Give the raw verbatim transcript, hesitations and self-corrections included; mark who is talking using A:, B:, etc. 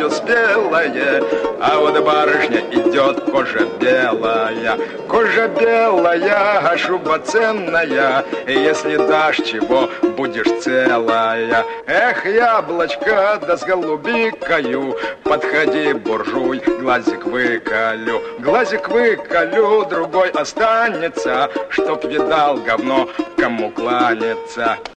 A: все спелое, а вот барышня идет кожа белая. Кожа белая, а шуба ценная, и если дашь чего, будешь целая. Эх, яблочко, да с голубикою, подходи, буржуй, глазик выколю. Глазик выколю, другой останется, чтоб видал говно, кому кланяться.